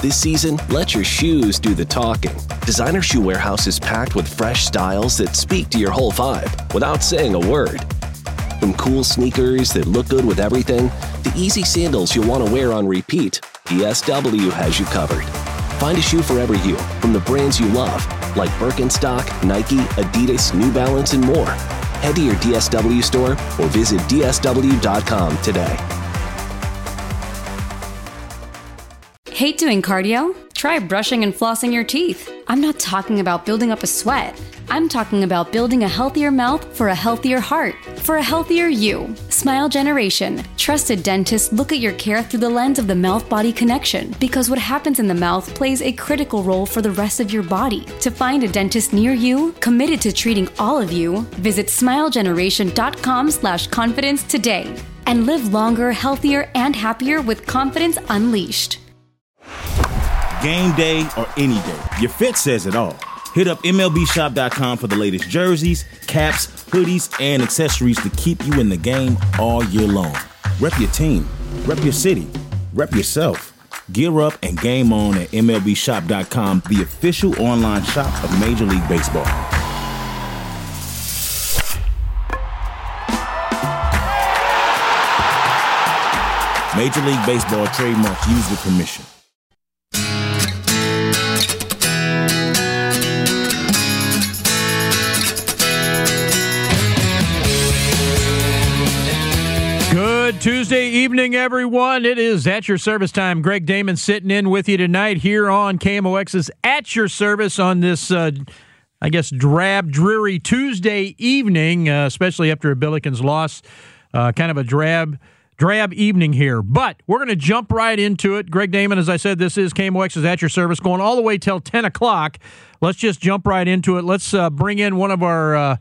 This season, let your shoes do the talking. Designer Shoe Warehouse is packed with fresh styles that speak to your whole vibe without saying a word. From cool sneakers that look good with everything, to easy sandals you'll want to wear on repeat, DSW has you covered. Find a shoe for every you, from the brands you love, like Birkenstock, Nike, Adidas, New Balance, and more. Head to your DSW store or visit dsw.com today. Hate doing cardio? Try brushing and flossing your teeth. I'm not talking about building up a sweat. I'm talking about building a healthier mouth for a healthier heart, for a healthier you. Smile Generation. Trusted dentists look at your care through the lens of the mouth-body connection, because what happens in the mouth plays a critical role for the rest of your body. To find a dentist near you, committed to treating all of you, visit smilegeneration.com/confidence today and live longer, healthier, and happier with confidence unleashed. Game day or any day, your fit says it all. Hit up MLBshop.com for the latest jerseys, caps, hoodies, and accessories to keep you in the game all year long. Rep your team, rep your city, rep yourself. Gear up and game on at MLBshop.com, the official online shop of Major League Baseball. Major League Baseball trademarks used with permission. Good Tuesday evening, everyone. It is At Your Service time. Greg Damon sitting in with you tonight here on KMOX's At Your Service on this, drab, dreary Tuesday evening, especially after a Billikens loss. Kind of a drab evening here. But we're going to jump right into it. Greg Damon, as I said, this is KMOX's At Your Service going all the way till 10 o'clock. Let's just jump right into it. Let's bring in one of our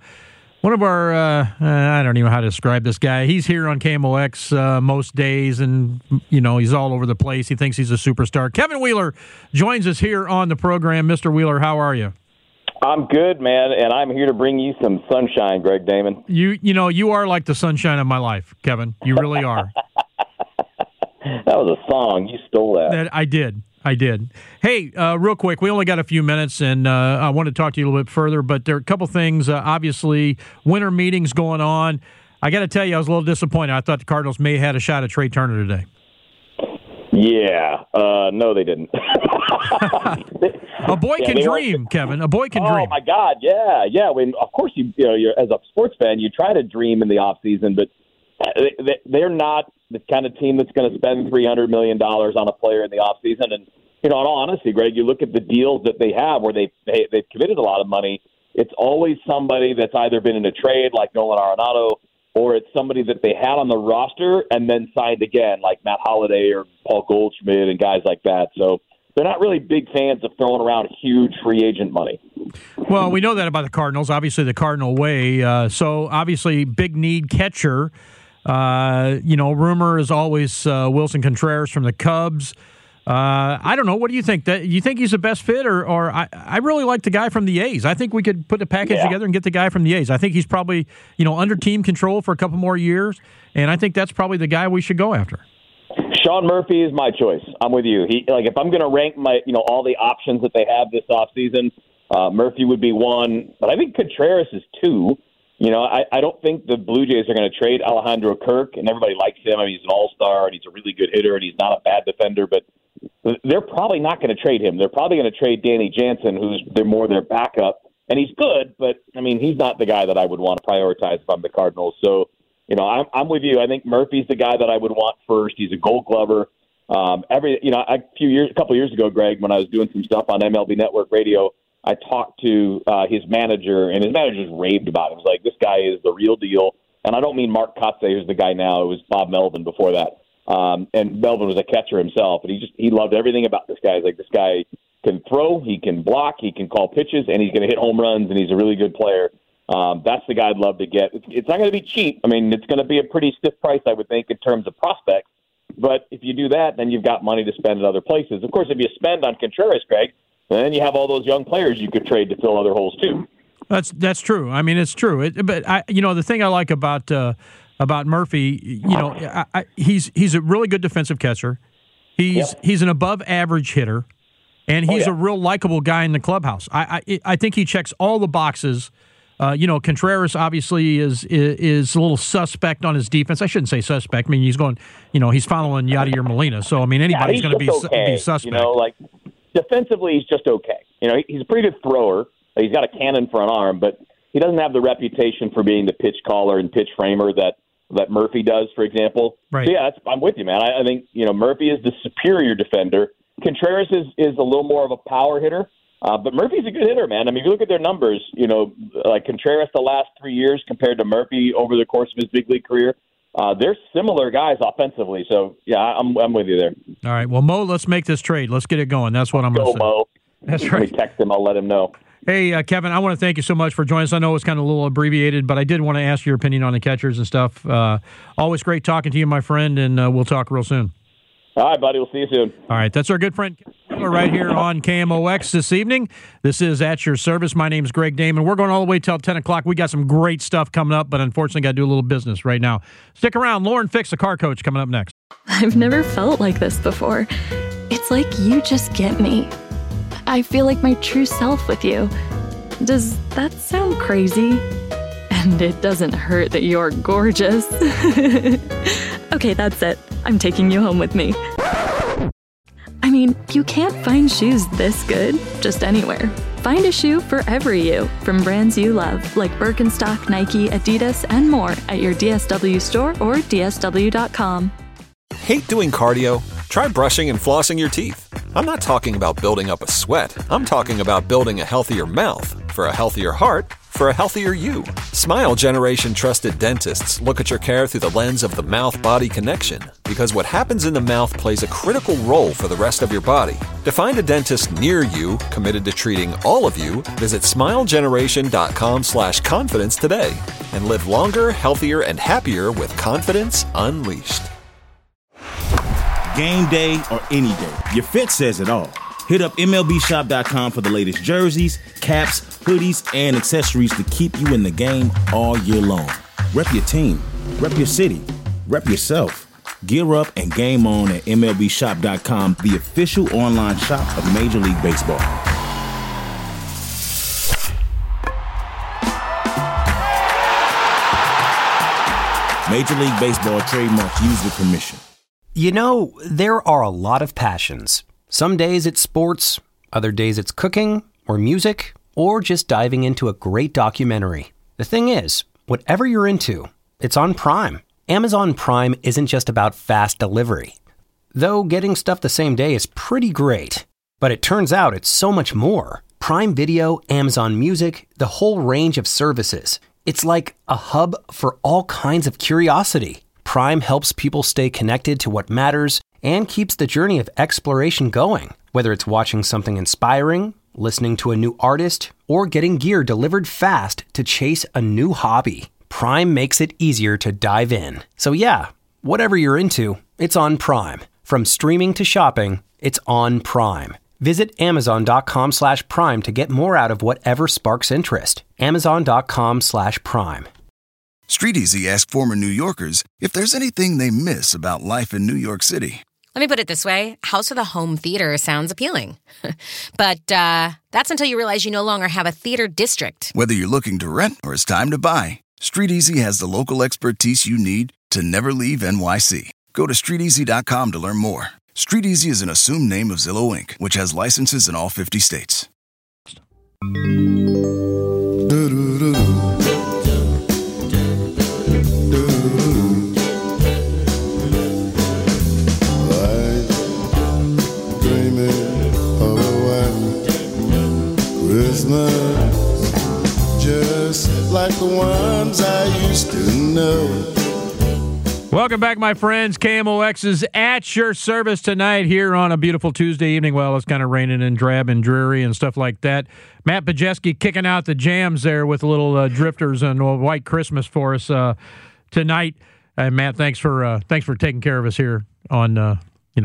I don't even know how to describe this guy. He's here on KMOX most days, and, he's all over the place. He thinks he's a superstar. Kevin Wheeler joins us here on the program. Mr. Wheeler, how are you? I'm good, man, and I'm here to bring you some sunshine, Greg Damon. You are like the sunshine of my life, Kevin. You really are. That was a song. You stole that. I did. Hey, real quick, we only got a few minutes, and I want to talk to you a little bit further, but there are a couple things. Obviously, winter meetings going on. I got to tell you, I was a little disappointed. I thought the Cardinals may have had a shot at Trey Turner today. Yeah. No, they didn't. A boy can dream, Kevin. A boy can dream. Oh, my God, yeah. Of course, you're, as a sports fan, you try to dream in the offseason, but they're not the kind of team that's going to spend $300 million on a player in the offseason. And, in all honesty, Greg, you look at the deals that they have where they've committed a lot of money, it's always somebody that's either been in a trade like Nolan Arenado, or it's somebody that they had on the roster and then signed again, like Matt Holliday or Paul Goldschmidt and guys like that. So they're not really big fans of throwing around huge free agent money. Well, we know that about the Cardinals, obviously the Cardinal way. So obviously big need catcher. Rumor is always Wilson Contreras from the Cubs. I don't know. What do you think? You think he's the best fit, or I really like the guy from the A's. I think we could put a package together and get the guy from the A's. I think he's probably, under team control for a couple more years, and I think that's probably the guy we should go after. Sean Murphy is my choice. I'm with you. If I'm going to rank my, all the options that they have this offseason, Murphy would be one, but I think Contreras is two. I don't think the Blue Jays are going to trade Alejandro Kirk, and everybody likes him. I mean, he's an all-star, and he's a really good hitter, and he's not a bad defender, but they're probably not going to trade him. They're probably going to trade Danny Jansen, they're more their backup, and he's good, but, he's not the guy that I would want to prioritize if I'm the Cardinals. So, I'm with you. I think Murphy's the guy that I would want first. He's a Gold Glover. A couple years ago, Greg, when I was doing some stuff on MLB Network Radio, I talked to his manager, and his manager just raved about him. He was like, this guy is the real deal. And I don't mean Mark Kotze, who's the guy now. It was Bob Melvin before that. And Melvin was a catcher himself, and he loved everything about this guy. He's like, this guy can throw, he can block, he can call pitches, and he's going to hit home runs, and he's a really good player. That's the guy I'd love to get. It's not going to be cheap. It's going to be a pretty stiff price, I would think, in terms of prospects. But if you do that, then you've got money to spend at other places. Of course, if you spend on Contreras, Greg, then you have all those young players you could trade to fill other holes too. That's true. It's true. But the thing I like about Murphy, he's a really good defensive catcher. He's an above-average hitter, and he's a real likable guy in the clubhouse. I think he checks all the boxes. Contreras obviously is a little suspect on his defense. I shouldn't say suspect. I mean, he's going, he's following Yadier Molina. So, I mean, anybody's going to be suspect. Defensively, he's just okay. He's a pretty good thrower. He's got a cannon for an arm, but he doesn't have the reputation for being the pitch caller and pitch framer that Murphy does, for example. Right. So, I'm with you, man. I think, Murphy is the superior defender. Contreras is a little more of a power hitter. But Murphy's a good hitter, man. I mean, if you look at their numbers, like Contreras the last 3 years compared to Murphy over the course of his big league career, they're similar guys offensively. So, yeah, I'm with you there. All right. Well, Mo, let's make this trade. Let's get it going. That's what I'm going to say. Mo. That's right. Let me text him. I'll let him know. Hey, Kevin, I want to thank you so much for joining us. I know it's kind of a little abbreviated, but I did want to ask your opinion on the catchers and stuff. Always great talking to you, my friend, and we'll talk real soon. All right, buddy. We'll see you soon. All right. That's our good friend Kevin right here on KMOX this evening. This is At Your Service. My name is Greg Damon. We're going all the way till 10 o'clock. We got some great stuff coming up, but unfortunately got to do a little business right now. Stick around. Lauren Fix, the car coach, coming up next. I've never felt like this before. It's like you just get me. I feel like my true self with you. Does that sound crazy? And it doesn't hurt that you're gorgeous. Okay, that's it. I'm taking you home with me. I mean, you can't find shoes this good just anywhere. Find a shoe for every you from brands you love, like Birkenstock, Nike, Adidas, and more at your DSW store or DSW.com. Hate doing cardio? Try brushing and flossing your teeth. I'm not talking about building up a sweat. I'm talking about building a healthier mouth. For a healthier heart, for a healthier you. Smile Generation trusted dentists look at your care through the lens of the mouth-body connection, because what happens in the mouth plays a critical role for the rest of your body. To find a dentist near you committed to treating all of you, visit smilegeneration.com/confidence today and live longer, healthier, and happier with confidence unleashed. Game day or any day, your fit says it all. Hit up MLBshop.com for the latest jerseys, caps, hoodies, and accessories to keep you in the game all year long. Rep your team, rep your city, rep yourself. Gear up and game on at MLBshop.com, the official online shop of Major League Baseball. Major League Baseball trademarks used with permission. There are a lot of passions. Some days it's sports, other days it's cooking, or music, or just diving into a great documentary. The thing is, whatever you're into, it's on Prime. Amazon Prime isn't just about fast delivery. Though getting stuff the same day is pretty great. But it turns out it's so much more. Prime Video, Amazon Music, the whole range of services. It's like a hub for all kinds of curiosity. Prime helps people stay connected to what matters and keeps the journey of exploration going. Whether it's watching something inspiring, listening to a new artist, or getting gear delivered fast to chase a new hobby, Prime makes it easier to dive in. So yeah, whatever you're into, it's on Prime. From streaming to shopping, it's on Prime. Visit Amazon.com/Prime to get more out of whatever sparks interest. Amazon.com/Prime. StreetEasy asked former New Yorkers if there's anything they miss about life in New York City. Let me put it this way. House with a home theater sounds appealing. But that's until you realize you no longer have a theater district. Whether you're looking to rent or it's time to buy, StreetEasy has the local expertise you need to never leave NYC. Go to StreetEasy.com to learn more. StreetEasy is an assumed name of Zillow Inc., which has licenses in all 50 states. Christmas, just like the ones I used to know. Welcome back, my friends. KMOX is at your service tonight here on a beautiful Tuesday evening. Well, it's kind of raining and drab and dreary and stuff like that. Matt Pajeski kicking out the jams there with a little Drifters and White Christmas for us tonight. And Matt, thanks for taking care of us here on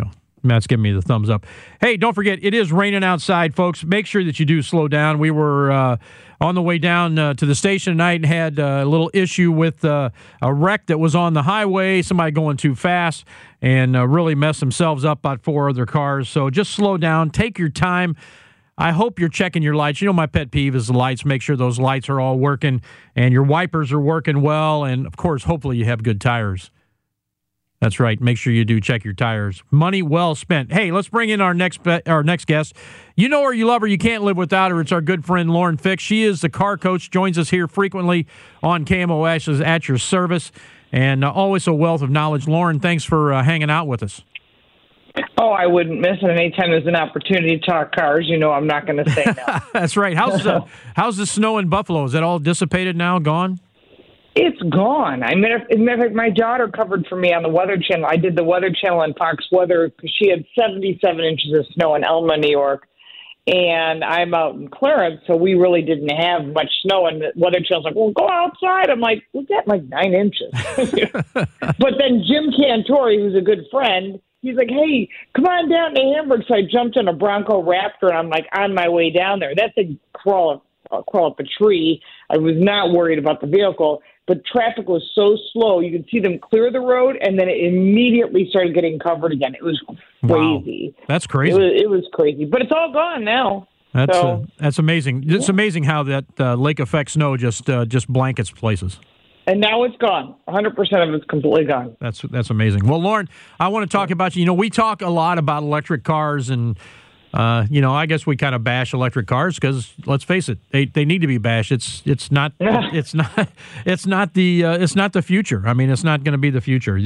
Matt's giving me the thumbs up. Hey, don't forget, it is raining outside, folks. Make sure that you do slow down. We were on the way down to the station tonight and had a little issue with a wreck that was on the highway, somebody going too fast, and really messed themselves up about 4 other cars. So just slow down. Take your time. I hope you're checking your lights. You know, my pet peeve is the lights. Make sure those lights are all working and your wipers are working well. And, of course, hopefully you have good tires. That's right. Make sure you do check your tires. Money well spent. Hey, let's bring in our next guest. You know her, you love her, you can't live without her. It's our good friend Lauren Fix. She is the car coach, joins us here frequently on KMOX's At Your Service, and always a wealth of knowledge. Lauren, thanks for hanging out with us. Oh, I wouldn't miss it. Anytime there's an opportunity to talk cars, you know I'm not going to say no. That's right. How's the snow in Buffalo? Is that all dissipated now, gone? It's gone. As a matter of fact, my daughter covered for me on the Weather Channel. I did the Weather Channel on Fox Weather because she had 77 inches of snow in Elma, New York. And I'm out in Clarence, so we really didn't have much snow. And the Weather Channel's like, well, go outside. I'm like, we've got like 9 inches. But then Jim Cantori, who's a good friend, he's like, hey, come on down to Hamburg. So I jumped on a Bronco Raptor, and I'm like on my way down there. That thing crawl up a tree. I was not worried about the vehicle, but traffic was so slow. You could see them clear the road, and then it immediately started getting covered again. It was crazy. Wow. That's crazy. It was crazy, but it's all gone now. That's amazing. It's amazing how that lake effect snow just blankets places. And now it's gone. 100% of it's completely gone. That's amazing. Well, Lauren, I want to talk about you. You know, we talk a lot about electric cars, and I guess we kind of bash electric cars because let's face it, they need to be bashed. It's not the future. I mean, it's not going to be the future.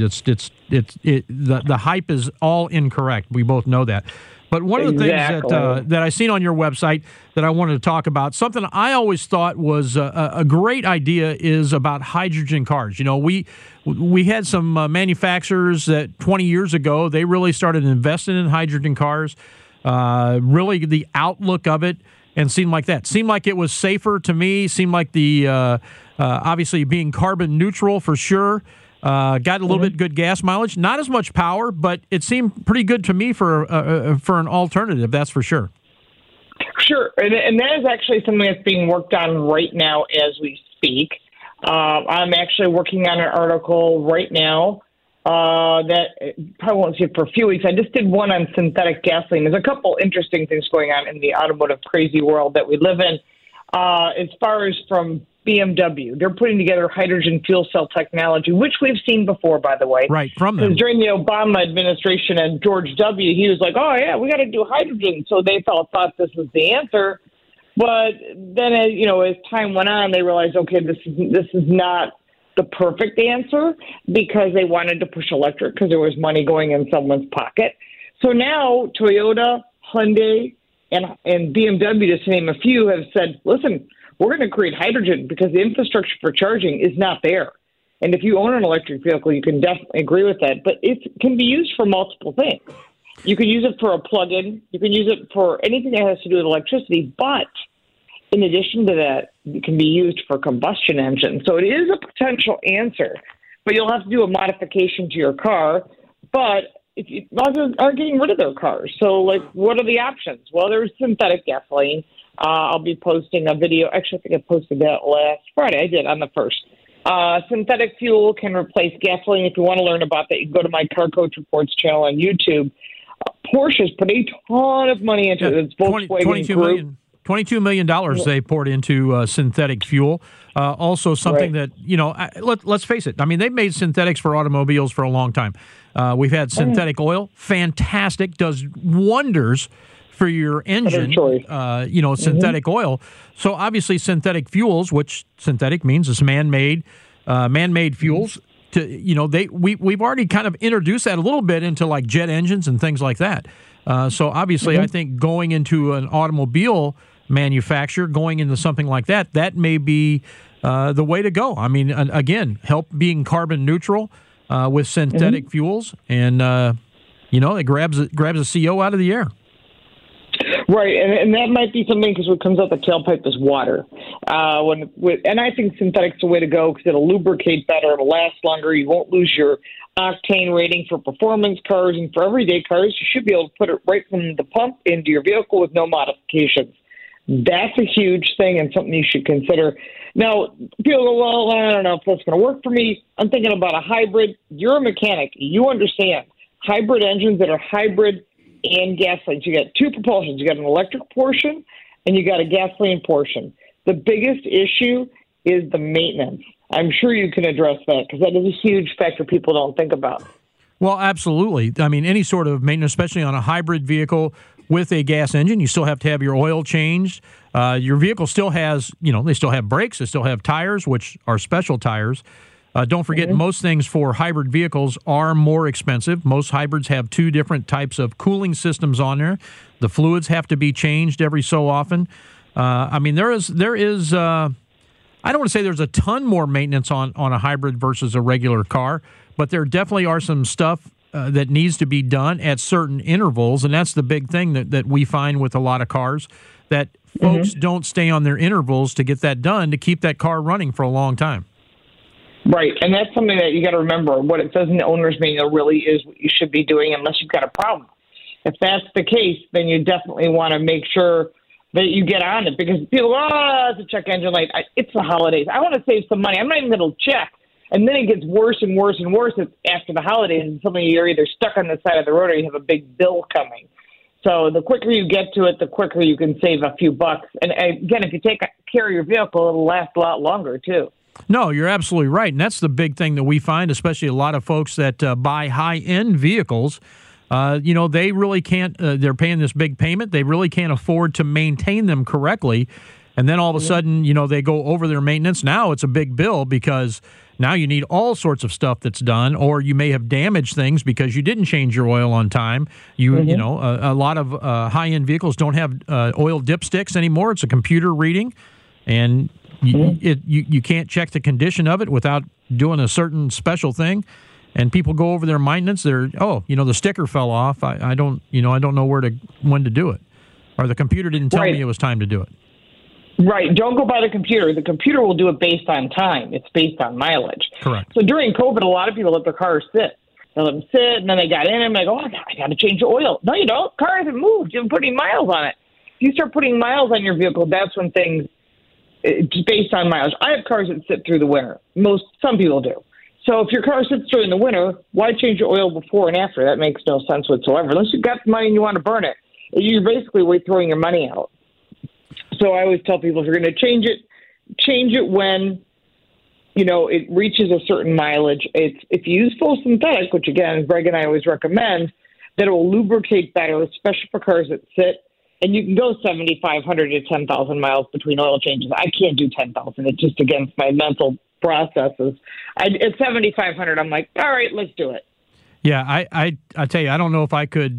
The hype is all incorrect. We both know that. But one of the things that I seen on your website that I wanted to talk about, something I always thought was a great idea, is about hydrogen cars. You know, we had some manufacturers that 20 years ago, they really started investing in hydrogen cars. Really the outlook of it and seemed like it was safer to me. Seemed like the obviously being carbon neutral for sure. Got a little bit good gas mileage, not as much power, but it seemed pretty good to me for an alternative. That's for sure. Sure, and that is actually something that's being worked on right now as we speak. I'm actually working on an article right now that probably won't see it for a few weeks. I just did one on synthetic gasoline. There's a couple interesting things going on in the automotive crazy world that we live in. As far as from BMW, they're putting together hydrogen fuel cell technology, which we've seen before, by the way. Right, from them. During the Obama administration and George W., he was like, oh, yeah, we got to do hydrogen. So they thought this was the answer. But then, as time went on, they realized, okay, this is not the perfect answer because they wanted to push electric because there was money going in someone's pocket. So now Toyota, Hyundai, and BMW, just to name a few, have said, listen, we're going to create hydrogen because the infrastructure for charging is not there. And if you own an electric vehicle, you can definitely agree with that. But it can be used for multiple things. You can use it for a plug-in. You can use it for anything that has to do with electricity. But in addition to that, it can be used for combustion engines. So it is a potential answer. But you'll have to do a modification to your car. But others are getting rid of their cars. So, what are the options? Well, there's synthetic gasoline. I'll be posting a video. Actually, I think I posted that last Friday. I did on the 1st. Synthetic fuel can replace gasoline. If you want to learn about that, you can go to my Car Coach Reports channel on YouTube. Porsche's put a ton of money into it. It's Volkswagen Group. $22 million they poured into synthetic fuel. Also something that, let's face it. I mean, they've made synthetics for automobiles for a long time. We've had synthetic oil. Fantastic. Does wonders for your engine, synthetic oil. So obviously synthetic fuels, which synthetic means is man-made fuels. We've already kind of introduced that a little bit into like jet engines and things like that. So obviously I think going into an automobile manufacturer, going into something like that may be the way to go. I mean, again, help being carbon neutral with synthetic fuels, and it grabs a CO out of the air. Right, and that might be something because what comes out the tailpipe is water. And I think synthetic's the way to go because it'll lubricate better, it'll last longer, you won't lose your octane rating for performance cars, and for everyday cars, you should be able to put it right from the pump into your vehicle with no modifications. That's a huge thing and something you should consider. Now, people go, well, I don't know if that's going to work for me. I'm thinking about a hybrid. You're a mechanic. You understand. Hybrid engines that are hybrid and gasoline. You got two propulsions. You got an electric portion and you got a gasoline portion. The biggest issue is the maintenance. I'm sure you can address that because that is a huge factor people don't think about. Well, absolutely. I mean, any sort of maintenance, especially on a hybrid vehicle with a gas engine, you still have to have your oil changed. Your vehicle still has, they still have brakes, they still have tires, which are special tires. Don't forget, most things for hybrid vehicles are more expensive. Most hybrids have two different types of cooling systems on there. The fluids have to be changed every so often. I mean, there is. I don't want to say there's a ton more maintenance on a hybrid versus a regular car, but there definitely are some stuff that needs to be done at certain intervals, and that's the big thing that we find with a lot of cars, that folks don't stay on their intervals to get that done to keep that car running for a long time. Right, and that's something that you got to remember. What it says in the owner's manual really is what you should be doing unless you've got a problem. If that's the case, then you definitely want to make sure that you get on it because people go, it's a check engine light. It's the holidays. I want to save some money. I'm not even going to check. And then it gets worse and worse and worse after the holidays. And suddenly you're either stuck on the side of the road or you have a big bill coming. So the quicker you get to it, the quicker you can save a few bucks. And again, if you take care of your vehicle, it'll last a lot longer too. No, you're absolutely right. And that's the big thing that we find, especially a lot of folks that buy high-end vehicles. They really can't, they're paying this big payment. They really can't afford to maintain them correctly. And then all of a sudden, they go over their maintenance. Now it's a big bill because now you need all sorts of stuff that's done, or you may have damaged things because you didn't change your oil on time. A lot of high-end vehicles don't have oil dipsticks anymore. It's a computer reading, and you can't check the condition of it without doing a certain special thing. And people go over their maintenance. The sticker fell off. I don't know when to do it, or the computer didn't tell me it was time to do it. Right. Don't go by the computer. The computer will do it based on time. It's based on mileage. Correct. So during COVID, a lot of people let their cars sit. They let them sit, and then they got in and they go, I got to change the oil. No, you don't. Car hasn't moved. You haven't put any miles on it. If you start putting miles on your vehicle, that's when things, it's based on mileage. I have cars that sit through the winter. Some people do. So if your car sits during the winter, why change your oil before and after? That makes no sense whatsoever. Unless you've got the money and you want to burn it. You're basically throwing your money out. So I always tell people, if you're going to change it when, it reaches a certain mileage. If you use full synthetic, which again, Greg and I always recommend, that it will lubricate better, especially for cars that sit. And you can go 7,500 to 10,000 miles between oil changes. I can't do 10,000. It's just against my mental processes. At 7,500, I'm like, all right, let's do it. Yeah, I tell you, I don't know if I could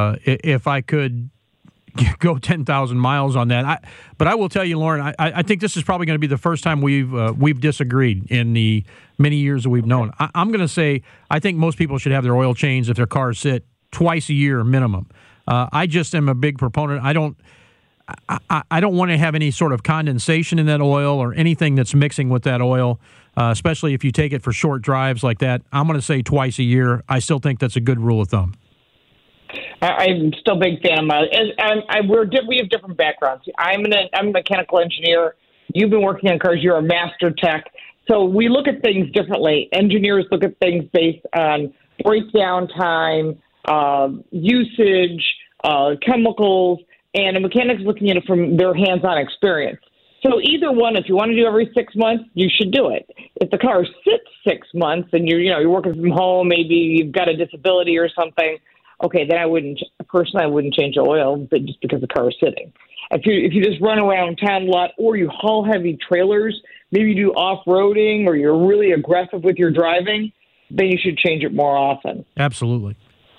go 10,000 miles on that. But I will tell you, Lauren, I think this is probably going to be the first time we've disagreed in the many years that we've known. I'm going to say I think most people should have their oil changed if their cars sit twice a year minimum. I just am a big proponent. I don't want to have any sort of condensation in that oil or anything that's mixing with that oil, especially if you take it for short drives like that. I'm going to say twice a year. I still think that's a good rule of thumb. I'm still a big fan of mileage. We have different backgrounds. I'm a mechanical engineer. You've been working on cars. You're a master tech. So we look at things differently. Engineers look at things based on breakdown time, usage, chemicals, and a mechanic's looking at it from their hands-on experience. So either one, if you want to do every 6 months, you should do it. If the car sits 6 months and you're working from home, maybe you've got a disability or something, okay, then I wouldn't change the oil, but just because the car is sitting. If you just run around town a lot, or you haul heavy trailers, maybe you do off-roading, or you're really aggressive with your driving, then you should change it more often. Absolutely.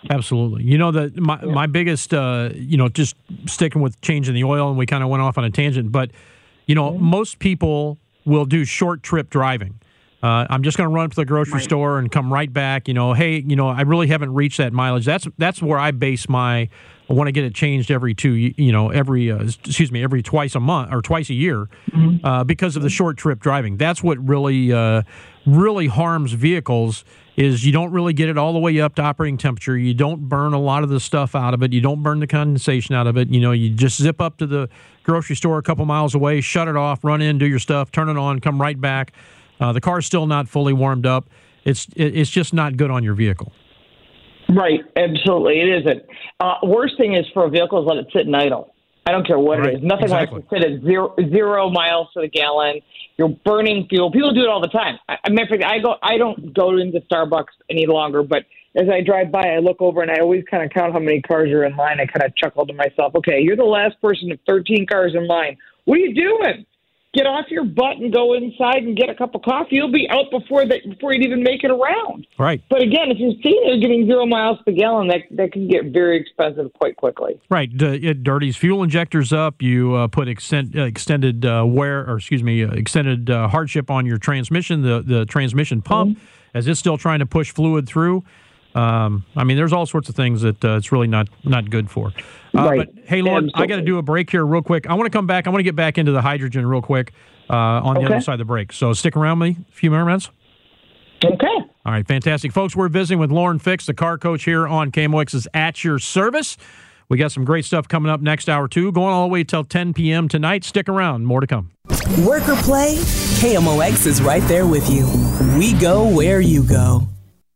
My biggest, just sticking with changing the oil, and we kind of went off on a tangent, but, most people will do short trip driving. I'm just going to run to the grocery store and come right back. I really haven't reached that mileage. That's where I base my want to get it changed every twice a month or twice a year because of the short trip driving. That's what really harms vehicles. Is you don't really get it all the way up to operating temperature. You don't burn a lot of the stuff out of it. You don't burn the condensation out of it. You just zip up to the grocery store a couple miles away, shut it off, run in, do your stuff, turn it on, come right back. The car's still not fully warmed up. It's just not good on your vehicle. Right, absolutely, it isn't. Worst thing is for a vehicle is let it sit and idle. I don't care what it is. Nothing like to sit at 0 miles to the gallon. You're burning fuel. People do it all the time. I don't go into Starbucks any longer, but as I drive by, I look over and I always kind of count how many cars are in line. I kind of chuckle to myself, okay, you're the last person of 13 cars in line. What are you doing? Get off your butt and go inside and get a cup of coffee. You'll be out before you'd even make it around. Right. But again, if you're sitting there getting 0 miles per gallon, that can get very expensive quite quickly. Right. It dirties fuel injectors up. You put extended hardship on your transmission, the transmission pump, as it's still trying to push fluid through. There's all sorts of things that it's really not good for. Right. But, hey, Lauren, I got to do a break here real quick. I want to come back. I want to get back into the hydrogen real quick on the other side of the break. So stick around with me a few more minutes. Okay. All right, fantastic. Folks, we're visiting with Lauren Fix, the car coach here on KMOX's At Your Service. We got some great stuff coming up next hour, too, going all the way till 10 p.m. tonight. Stick around. More to come. Work or play, KMOX is right there with you. We go where you go.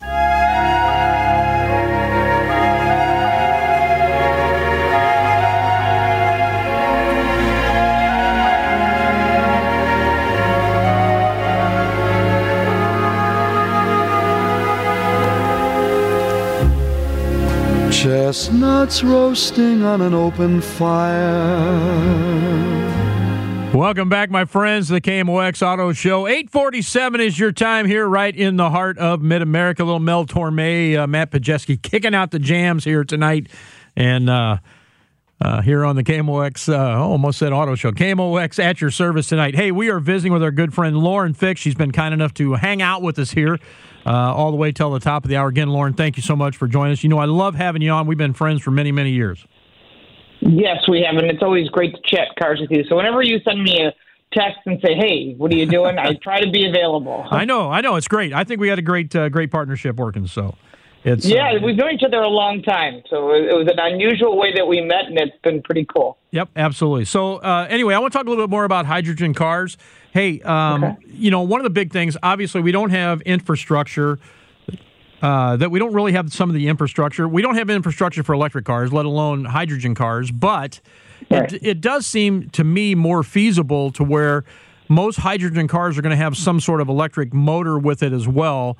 Chestnuts roasting on an open fire. Welcome back, my friends, to the KMOX Auto Show. 8:47 is your time here, right in the heart of Mid-America. Little Mel Torme, Matt Pajeski kicking out the jams here tonight. And here on the KMOX, almost said Auto Show, KMOX At Your Service tonight. Hey, we are visiting with our good friend Lauren Fix. She's been kind enough to hang out with us here all the way till the top of the hour. Again, Lauren, thank you so much for joining us. I love having you on. We've been friends for many, many years. Yes, we have, and it's always great to chat cars with you. So whenever you send me a text and say, hey, what are you doing? I try to be available. I know. It's great. I think we had a great partnership working, so it's... we've known each other a long time, so it was an unusual way that we met, and it's been pretty cool. Yep, absolutely. So anyway, I want to talk a little bit more about hydrogen cars. Hey, one of the big things, obviously, we don't have infrastructure, that we don't really have some of the infrastructure. We don't have infrastructure for electric cars, let alone hydrogen cars, but it does seem to me more feasible to where most hydrogen cars are going to have some sort of electric motor with it as well.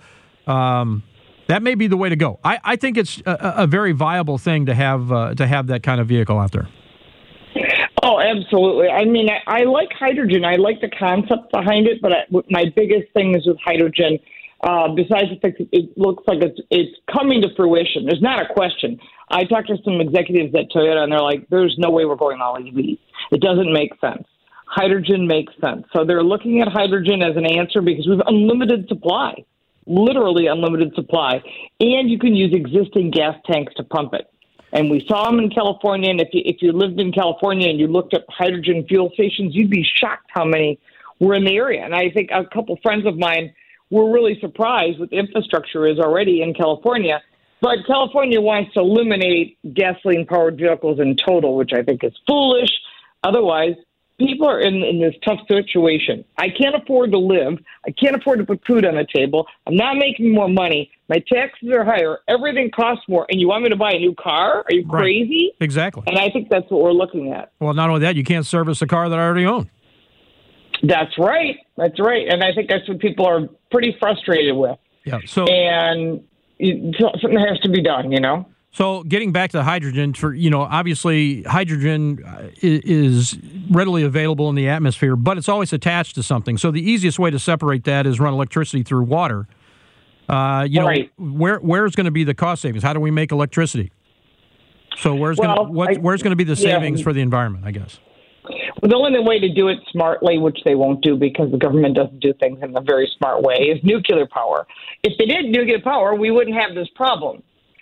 That may be the way to go. I think it's a very viable thing to have that kind of vehicle out there. Oh, absolutely. I mean, I like hydrogen. I like the concept behind it, but my biggest thing is with hydrogen, besides the fact that it looks like it's coming to fruition. There's not a question. I talked to some executives at Toyota, and they're like, there's no way we're going all EV. It doesn't make sense. Hydrogen makes sense. So they're looking at hydrogen as an answer because we have unlimited supply, literally unlimited supply, and you can use existing gas tanks to pump it. And we saw them in California, and if you lived in California and you looked at hydrogen fuel stations, you'd be shocked how many were in the area. And I think a couple friends of mine were really surprised what the infrastructure is already in California. But California wants to eliminate gasoline-powered vehicles in total, which I think is foolish. Otherwise, people are in this tough situation. I can't afford to live. I can't afford to put food on the table. I'm not making more money. My taxes are higher. Everything costs more. And you want me to buy a new car? Are you crazy? Right. Exactly. And I think that's what we're looking at. Well, not only that, you can't service a car that I already own. That's right. That's right. And I think that's what people are pretty frustrated with. Yeah. And something has to be done, So getting back to hydrogen, obviously hydrogen is readily available in the atmosphere, but it's always attached to something. So the easiest way to separate that is run electricity through water. Right. Where's going to be the cost savings? How do we make electricity? So where's going to be the savings for the environment, I guess? Well, the only way to do it smartly, which they won't do because the government doesn't do things in a very smart way, is nuclear power. If they did nuclear power, we wouldn't have this problem.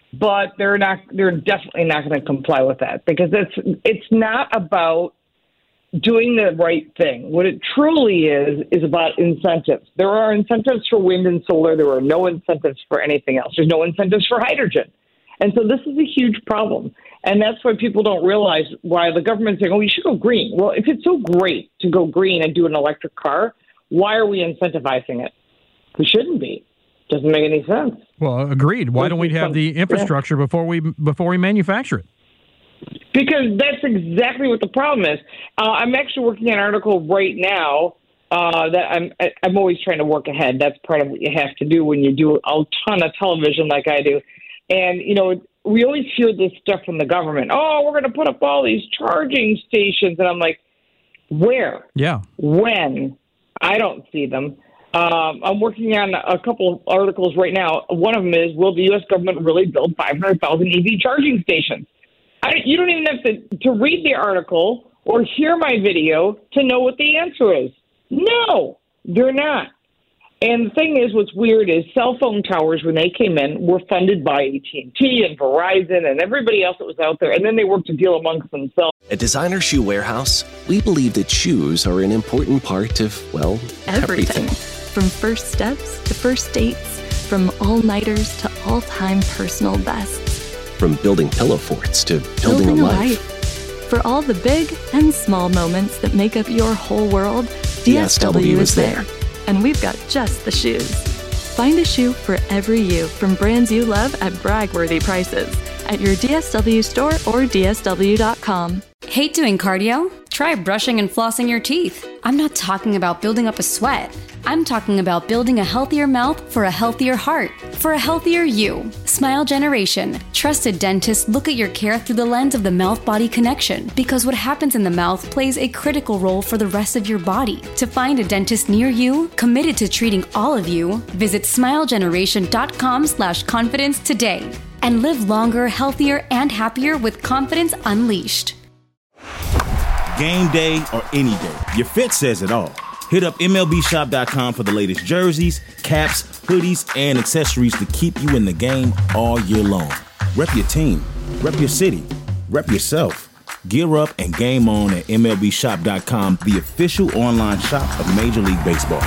but they're definitely not going to comply with that because it's not about doing the right thing. What it truly is about incentives. There are incentives for wind and solar. There are no incentives for anything else. There's no incentives for hydrogen. And so this is a huge problem. And that's why people don't realize why the government's saying, oh, you should go green. Well, if it's so great to go green and do an electric car, why are we incentivizing it? We shouldn't be. Doesn't make any sense. Well, agreed. Why don't we have the infrastructure before we manufacture it? Because that's exactly what the problem is. I'm actually working on an article right now that I'm always trying to work ahead. That's part of what you have to do when you do a ton of television like I do. And, we always hear this stuff from the government. Oh, we're going to put up all these charging stations. And I'm like, where? Yeah. When? I don't see them. I'm working on a couple of articles right now. One of them is, will the U.S. government really build 500,000 EV charging stations? You don't even have to read the article or hear my video to know what the answer is. No, they're not. And the thing is, what's weird is cell phone towers, when they came in, were funded by AT&T and Verizon and everybody else that was out there, and then they worked a deal amongst themselves. At Designer Shoe Warehouse, we believe that shoes are an important part of, well, everything. From first steps to first dates, from all-nighters to all-time personal bests. From building pillow forts to building a life. For all the big and small moments that make up your whole world, DSW is there. And we've got just the shoes. Find a shoe for every you from brands you love at brag-worthy prices at your DSW store or DSW.com. Hate doing cardio? Try brushing and flossing your teeth. I'm not talking about building up a sweat. I'm talking about building a healthier mouth for a healthier heart, for a healthier you. Smile Generation. Trusted dentists look at your care through the lens of the mouth-body connection because what happens in the mouth plays a critical role for the rest of your body. To find a dentist near you, committed to treating all of you, visit smilegeneration.com/confidence today and live longer, healthier, and happier with confidence unleashed. Game day or any day, your fit says it all. Hit up MLBshop.com for the latest jerseys, caps, hoodies, and accessories to keep you in the game all year long. Rep your team, rep your city, rep yourself. Gear up and game on at MLBshop.com, the official online shop of Major League Baseball.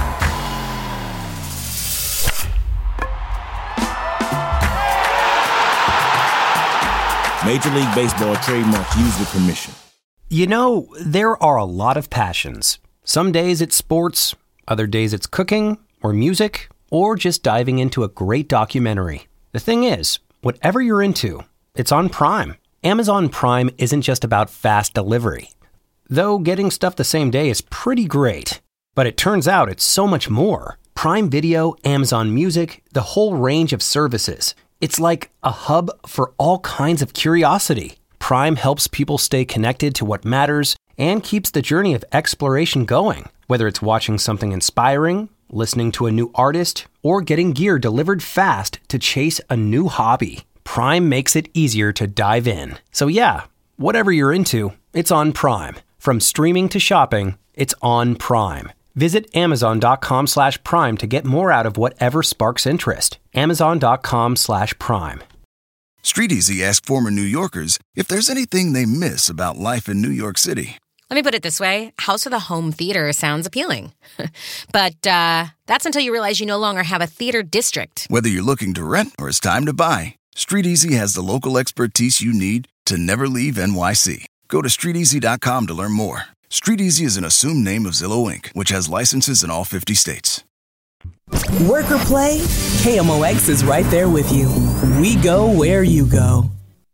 Major League Baseball trademark used with permission. There are a lot of passions. Some days it's sports, other days it's cooking, or music, or just diving into a great documentary. The thing is, whatever you're into, it's on Prime. Amazon Prime isn't just about fast delivery. Though getting stuff the same day is pretty great. But it turns out it's so much more. Prime Video, Amazon Music, the whole range of services. It's like a hub for all kinds of curiosity. Prime helps people stay connected to what matters and keeps the journey of exploration going, whether it's watching something inspiring, listening to a new artist, or getting gear delivered fast to chase a new hobby. Prime makes it easier to dive in. So yeah, whatever you're into, it's on Prime. From streaming to shopping, it's on Prime. Visit Amazon.com/Prime to get more out of whatever sparks interest. Amazon.com/Prime. Street Easy asked former New Yorkers if there's anything they miss about life in New York City. Let me put it this way. House of the Home Theater sounds appealing. But that's until you realize you no longer have a theater district. Whether you're looking to rent or it's time to buy, Street Easy has the local expertise you need to never leave NYC. Go to StreetEasy.com to learn more. Street Easy is an assumed name of Zillow Inc., which has licenses in all 50 states. Work or play, KMOX is right there with you. We go where you go.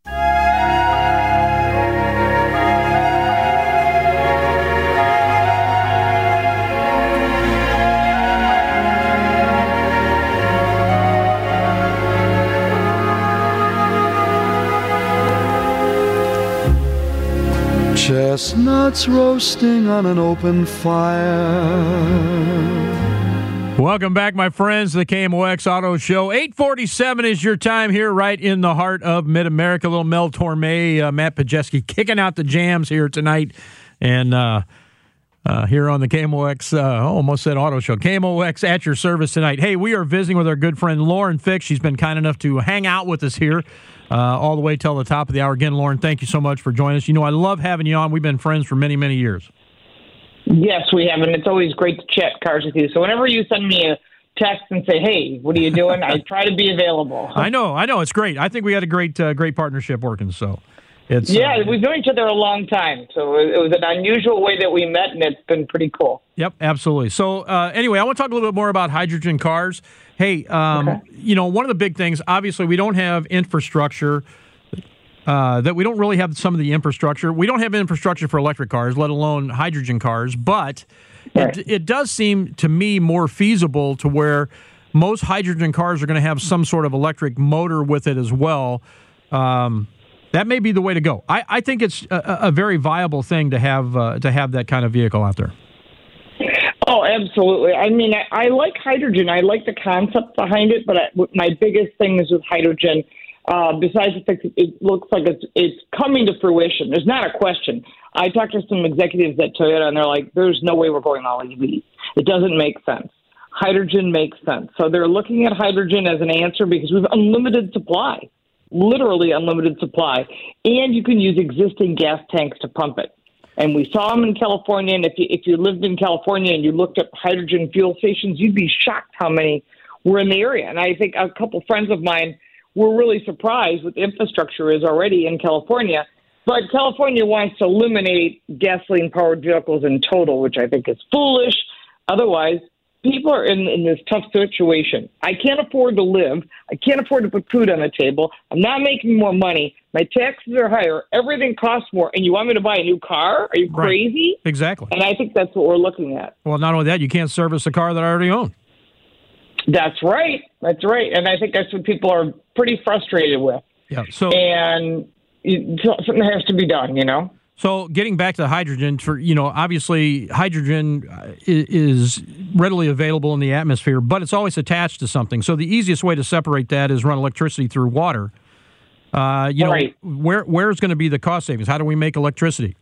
Chestnuts roasting on an open fire. Welcome back, my friends, to the KMOX Auto Show. 8:47 is your time here right in the heart of Mid-America. Little Mel Torme, Matt Pajeski kicking out the jams here tonight. And here on the KMOX, almost said auto show, KMOX at your service tonight. Hey, we are visiting with our good friend Lauren Fix. She's been kind enough to hang out with us here all the way till the top of the hour. Again, Lauren, thank you so much for joining us. You know, I love having you on. We've been friends for many, many years. Yes, we have, and it's always great to chat cars with you. So whenever you send me a text and say, hey, what are you doing? I try to be available. I know. It's great. I think we had a great partnership working, so it's... we've known each other a long time, so it was an unusual way that we met, and it's been pretty cool. Yep, absolutely. So anyway, I want to talk a little bit more about hydrogen cars. Hey, you know, one of the big things, obviously, we don't have infrastructure, that we don't really have some of the infrastructure. We don't have infrastructure for electric cars, let alone hydrogen cars, but it does seem to me more feasible to where most hydrogen cars are going to have some sort of electric motor with it as well. That may be the way to go. I think it's a very viable thing to have that kind of vehicle out there. Oh, absolutely. I mean, I like hydrogen. I like the concept behind it, but my biggest thing is with hydrogen, besides the fact that it looks like it's coming to fruition. There's not a question. I talked to some executives at Toyota, and they're like, there's no way we're going all EV. It doesn't make sense. Hydrogen makes sense. So they're looking at hydrogen as an answer because we have unlimited supply, literally unlimited supply, and you can use existing gas tanks to pump it. And we saw them in California, and if you lived in California and you looked at hydrogen fuel stations, you'd be shocked how many were in the area. And I think a couple friends of mine were really surprised what the infrastructure is already in California. But California wants to eliminate gasoline-powered vehicles in total, which I think is foolish. Otherwise, people are in this tough situation. I can't afford to live. I can't afford to put food on the table. I'm not making more money. My taxes are higher. Everything costs more. And you want me to buy a new car? Are you crazy? Right. Exactly. And I think that's what we're looking at. Well, not only that, you can't service a car that I already own. That's right. That's right. And I think that's what people are pretty frustrated with. Yeah. So, and something has to be done, you know? So getting back to hydrogen, obviously hydrogen is readily available in the atmosphere, but it's always attached to something. So the easiest way to separate that is run electricity through water. Right. Where's going to be the cost savings? How do we make electricity?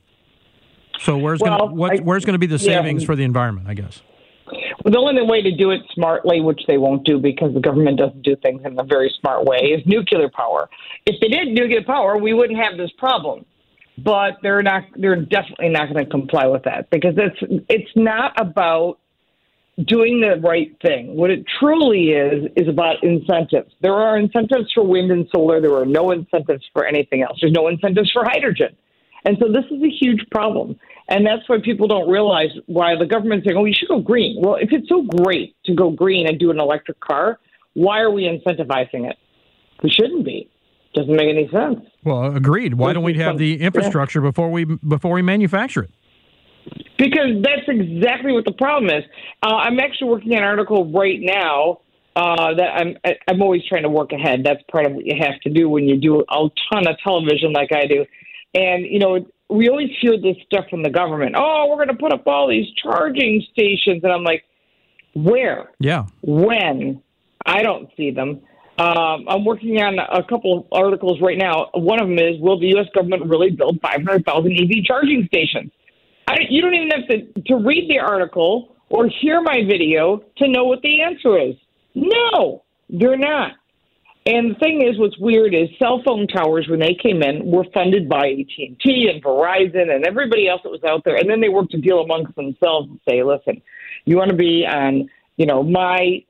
So where's going to be the savings for the environment, I guess? Well, the only way to do it smartly, which they won't do because the government doesn't do things in a very smart way, is nuclear power. If they did nuclear power, we wouldn't have this problem. But they're definitely not going to comply with that because it's not about doing the right thing. What it truly is about incentives. There are incentives for wind and solar. There are no incentives for anything else. There's no incentives for hydrogen. And so this is a huge problem. And that's why people don't realize why the government's saying, oh, you should go green. Well, if it's so great to go green and do an electric car, why are we incentivizing it? We shouldn't be. Doesn't make any sense. Well, agreed. Why don't we have the infrastructure before we manufacture it? Because that's exactly what the problem is. I'm actually working on an article right now that I'm always trying to work ahead. That's part of what you have to do when you do a ton of television like I do. And, we always hear this stuff from the government. Oh, we're going to put up all these charging stations. And I'm like, where? Yeah. When? I don't see them. I'm working on a couple of articles right now. One of them is, will the U.S. government really build 500,000 EV charging stations? You don't even have to read the article or hear my video to know what the answer is. No, they're not. And the thing is, what's weird is cell phone towers, when they came in, were funded by AT&T and Verizon and everybody else that was out there. And then they worked a deal amongst themselves and say, listen, you want to be on, my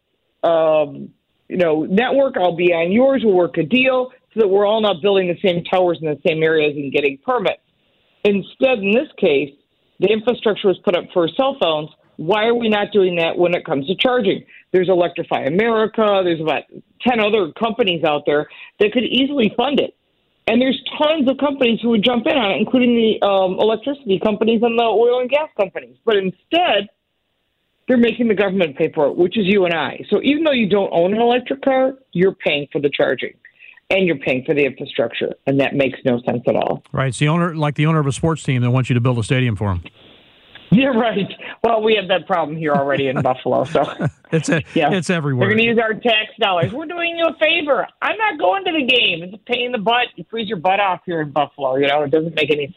network, I'll be on yours. We'll work a deal so that we're all not building the same towers in the same areas and getting permits. Instead, in this case, the infrastructure was put up for cell phones. Why are we not doing that when it comes to charging? There's Electrify America. There's about 10 other companies out there that could easily fund it. And there's tons of companies who would jump in on it, including the electricity companies and the oil and gas companies. But instead, they're making the government pay for it, which is you and I. So even though you don't own an electric car, you're paying for the charging. And you're paying for the infrastructure. And that makes no sense at all. Right. It's the owner of a sports team that wants you to build a stadium for them. You're right. Well, we have that problem here already in Buffalo. So it's everywhere. They're going to use our tax dollars. We're doing you a favor. I'm not going to the game. It's a pain in the butt. You freeze your butt off here in Buffalo. It doesn't make any sense.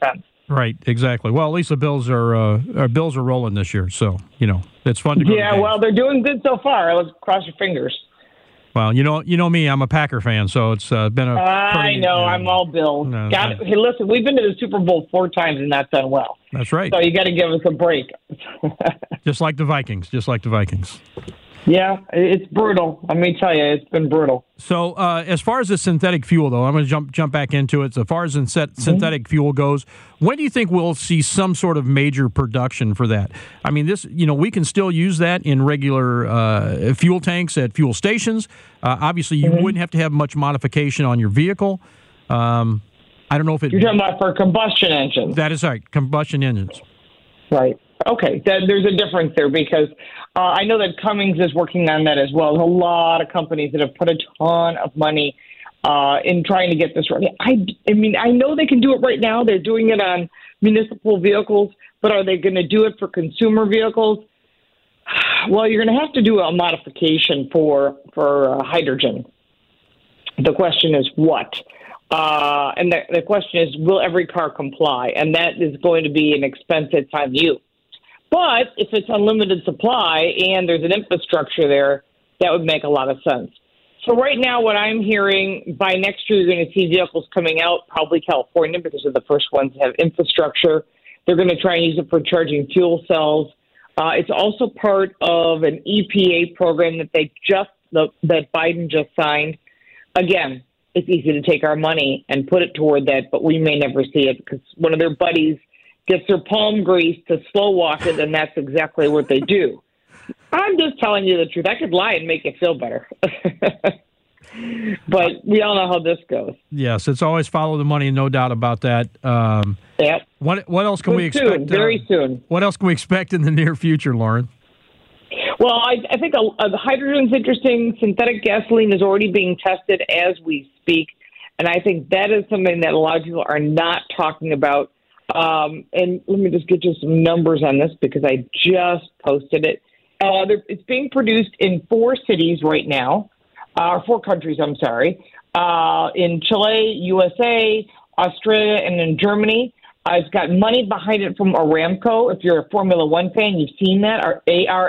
Right, exactly. Well, at least the Bills are rolling this year, so it's fun to go. Yeah, well, they're doing good so far. Let's cross your fingers. Well, you know me, I'm a Packer fan, so it's been a. I know, I'm all Bills. Hey, listen, we've been to the Super Bowl 4 times and not done well. That's right. So you got to give us a break. Just like the Vikings. Yeah, it's brutal. Let me tell you, it's been brutal. So as far as the synthetic fuel, though, I'm going to jump back into it. So as far as synthetic fuel goes, when do you think we'll see some sort of major production for that? I mean, we can still use that in regular fuel tanks at fuel stations. Obviously, you wouldn't have to have much modification on your vehicle. I don't know if You're talking about for combustion engines. That is right, combustion engines. Right. Okay, there's a difference there because I know that Cummins is working on that as well. There's a lot of companies that have put a ton of money in trying to get this ready. I mean, I know they can do it right now. They're doing it on municipal vehicles, but are they going to do it for consumer vehicles? Well, you're going to have to do a modification for hydrogen. The question is what? And the question is, will every car comply? And that is going to be an expense that's on you. But if it's unlimited supply and there's an infrastructure there, that would make a lot of sense. So right now what I'm hearing, by next year you're going to see vehicles coming out, probably California, because they're the first ones to have infrastructure. They're going to try and use it for charging fuel cells. It's also part of an EPA program that Biden just signed. Again, it's easy to take our money and put it toward that, but we may never see it because one of their buddies gets their palm grease to slow walk it, and that's exactly what they do. I'm just telling you the truth. I could lie and make you feel better. But we all know how this goes. Yes, it's always follow the money, no doubt about that. Yep. What else can we expect? Very soon. What else can we expect in the near future, Lauren? Well, I think the hydrogen's interesting. Synthetic gasoline is already being tested as we speak, and I think that is something that a lot of people are not talking about. And let me just get you some numbers on this because I just posted it. It's being produced in 4 cities right now, 4 countries, I'm sorry, in Chile, USA, Australia, and in Germany. It's got money behind it from Aramco. If you're a Formula One fan, you've seen that, or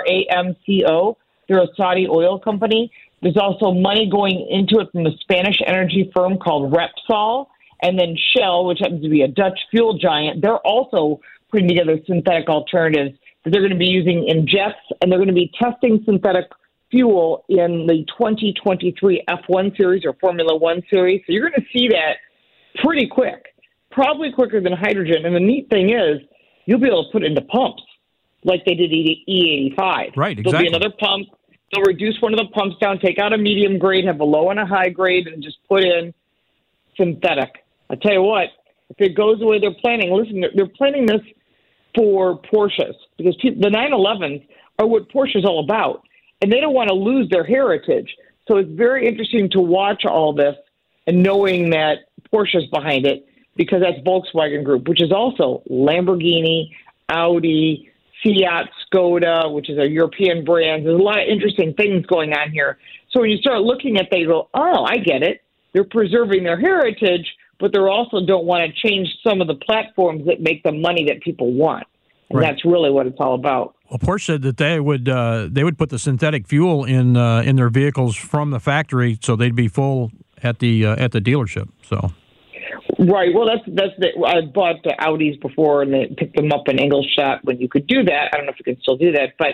Aramco. They're a Saudi oil company. There's also money going into it from the Spanish energy firm called Repsol. And then Shell, which happens to be a Dutch fuel giant, they're also putting together synthetic alternatives that they're going to be using in jets, and they're going to be testing synthetic fuel in the 2023 F1 series or Formula One series. So you're going to see that pretty quick, probably quicker than hydrogen. And the neat thing is you'll be able to put it into pumps like they did E85. Right, exactly. There'll be another pump. They'll reduce one of the pumps down, take out a medium grade, have a low and a high grade, and just put in synthetic. I tell you what, if it goes the way they're planning, listen, they're planning this for Porsches because the 911s are what Porsche's all about, and they don't want to lose their heritage. So it's very interesting to watch all this and knowing that Porsche's behind it because that's Volkswagen Group, which is also Lamborghini, Audi, Fiat, Skoda, which is a European brand. There's a lot of interesting things going on here. So when you start looking at it, you go, oh, I get it. They're preserving their heritage, but they also don't want to change some of the platforms that make the money that people want. And That's really what it's all about. Well, Porsche said that they would put the synthetic fuel in their vehicles from the factory, so they'd be full at the dealership. So, right. Well, I bought the Audis before, and they picked them up in Ingolstadt when you could do that. I don't know if you can still do that, but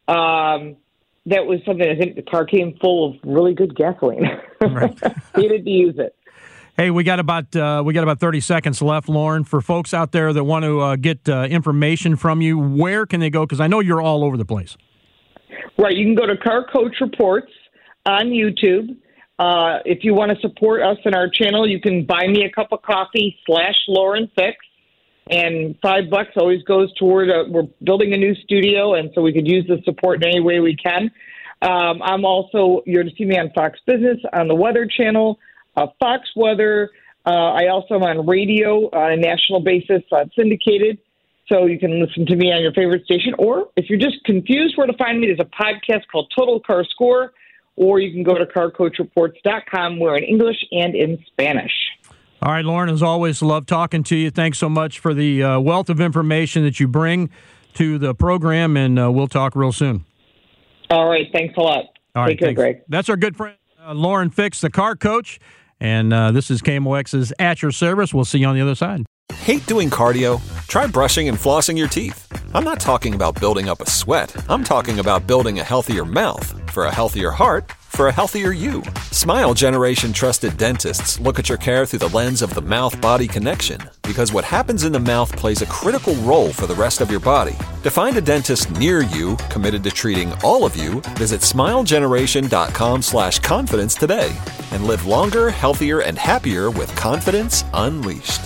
that was something. I think the car came full of really good gasoline. Right. Needed to use it. Hey, we got about 30 seconds left, Lauren. For folks out there that want to get information from you, where can they go? Because I know you're all over the place. Right. You can go to Car Coach Reports on YouTube. If you want to support us in our channel, you can buy me a cup of coffee /Lauren6. And $5 always goes toward we're building a new studio, and so we could use the support in any way we can. I'm also, you're to see me on Fox Business, on the Weather Channel, Fox Weather. I also am on radio on a national basis, syndicated, so you can listen to me on your favorite station. Or if you're just confused where to find me, there's a podcast called Total Car Score, or you can go to carcoachreports.com. We're in English and in Spanish. All right, Lauren, as always, love talking to you. Thanks so much for the wealth of information that you bring to the program, and we'll talk real soon. All right, thanks a lot. All right, take care, Greg. That's our good friend, Lauren Fix, the car coach, and this is KMOX's At Your Service. We'll see you on the other side. Hate doing cardio? Try brushing and flossing your teeth. I'm not talking about building up a sweat. I'm talking about building a healthier mouth. For a healthier heart, for a healthier you. Smile Generation trusted dentists look at your care through the lens of the mouth-body connection, because what happens in the mouth plays a critical role for the rest of your body. To find a dentist near you committed to treating all of you, visit smilegeneration.com/confidence today and live longer, healthier, and happier with confidence unleashed.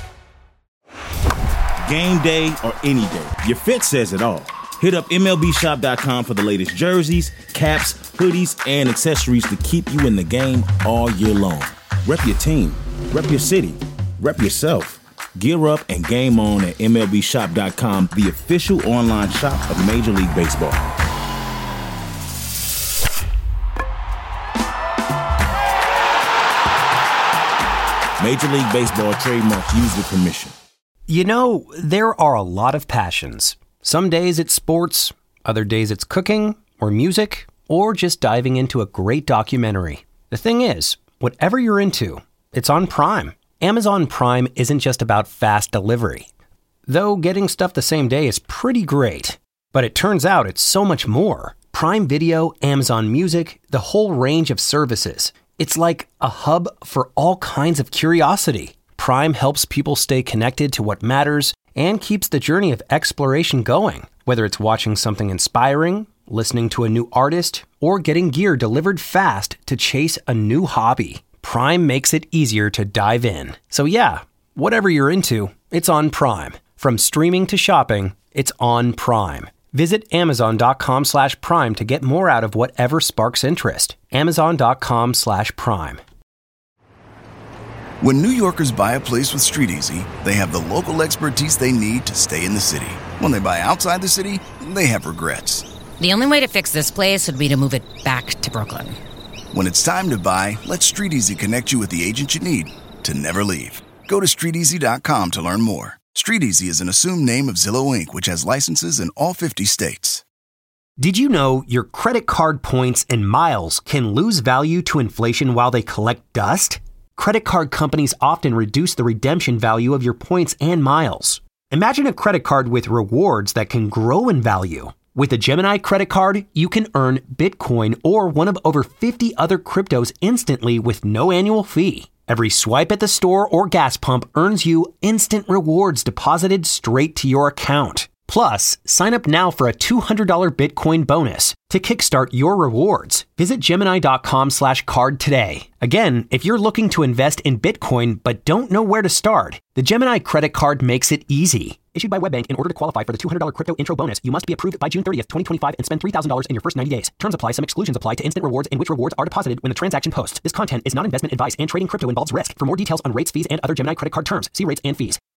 Game day or any day, your fit says it all. Hit up MLBshop.com for the latest jerseys, caps, hoodies, and accessories to keep you in the game all year long. Rep your team, rep your city, rep yourself. Gear up and game on at MLBshop.com, the official online shop of Major League Baseball. Major League Baseball trademark used with permission. You know, there are a lot of passions. Some days it's sports, other days it's cooking or music, or just diving into a great documentary. The thing is, whatever you're into, it's on Prime. Amazon Prime isn't just about fast delivery. Though getting stuff the same day is pretty great. But it turns out it's so much more. Prime Video, Amazon Music, the whole range of services. It's like a hub for all kinds of curiosity. Prime helps people stay connected to what matters and keeps the journey of exploration going. Whether it's watching something inspiring, listening to a new artist, or getting gear delivered fast to chase a new hobby, Prime makes it easier to dive in. So yeah, whatever you're into, it's on Prime. From streaming to shopping, it's on Prime. Visit Amazon.com/Prime to get more out of whatever sparks interest. Amazon.com/Prime. When New Yorkers buy a place with StreetEasy, they have the local expertise they need to stay in the city. When they buy outside the city, they have regrets. The only way to fix this place would be to move it back to Brooklyn. When it's time to buy, let StreetEasy connect you with the agent you need to never leave. Go to StreetEasy.com to learn more. StreetEasy is an assumed name of Zillow Inc., which has licenses in all 50 states. Did you know your credit card points and miles can lose value to inflation while they collect dust? Credit card companies often reduce the redemption value of your points and miles. Imagine a credit card with rewards that can grow in value. With a Gemini credit card, you can earn Bitcoin or one of over 50 other cryptos instantly with no annual fee. Every swipe at the store or gas pump earns you instant rewards deposited straight to your account. Plus, sign up now for a $200 Bitcoin bonus. To kickstart your rewards, visit Gemini.com/card today. Again, if you're looking to invest in Bitcoin but don't know where to start, the Gemini credit card makes it easy. Issued by WebBank, in order to qualify for the $200 crypto intro bonus, you must be approved by June 30th, 2025 and spend $3,000 in your first 90 days. Terms apply. Some exclusions apply to instant rewards in which rewards are deposited when the transaction posts. This content is not investment advice and trading crypto involves risk. For more details on rates, fees, and other Gemini credit card terms, see rates and fees.